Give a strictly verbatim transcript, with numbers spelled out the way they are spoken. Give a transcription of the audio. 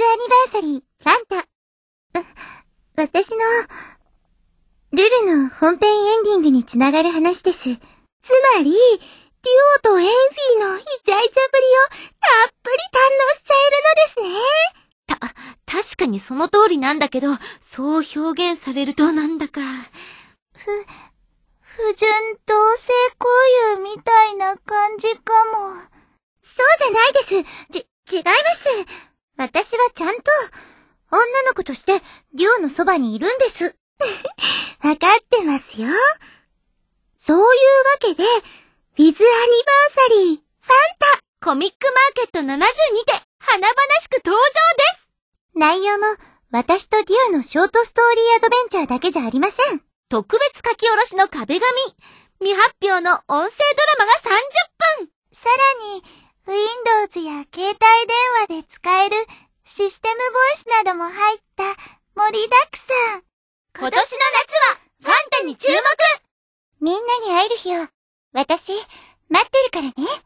アニバーサリー、ファンタ。私の、ルルの本編エンディングにつながる話です。つまり、デュオとエンフィーのイチャイチャぶりをたっぷり堪能しちゃえるのですね。 た、確かにその通りなんだけど、そう表現されるとなんだか。 ふ、不純同性交友みたいな感じかも。そうじゃないです。ち、違います。私はちゃんと、女の子として、デュオのそばにいるんです。わかってますよ。そういうわけで、ウィズアニバーサリー、ファンタ。 コミックマーケットななじゅうにて、華々しく登場です。 内容も、私とデュオのショートストーリーアドベンチャーだけじゃありません。 特別書き下ろしの壁紙。未発表の音声ドラマがさんじゅっぷん。 さらに、Windows や携帯電話で使えるシステムボイスなども入った盛りだくさん。 今年の夏はファンタに注目。 みんなに会える日を、私、待ってるからね。